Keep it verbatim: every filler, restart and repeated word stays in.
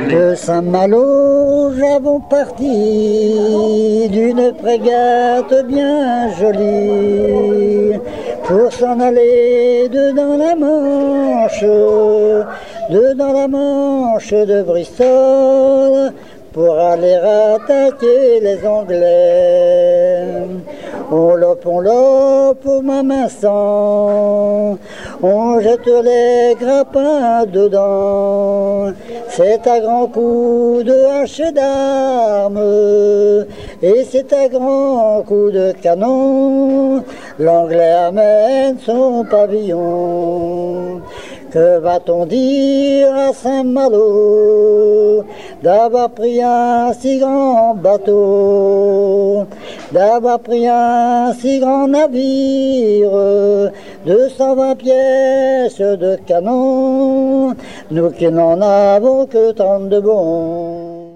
De Saint-Malo, j'avons parti d'une frégate bien jolie pour s'en aller de dans la Manche, de dans la Manche de Bristol, pour aller attaquer les Anglais. On lope, on lope, ma main sang, on jette les grappins dedans. C'est à grands coups de hache et d'armes, et c'est à grands coups de canon, l'Anglais amène son pavillon. Que va-t-on dire à Saint-Malo d'avoir pris un si grand bateau, d'avoir pris un si grand navire, deux cent vingt pièces de canon, nous qui n'en avons que trente de bons.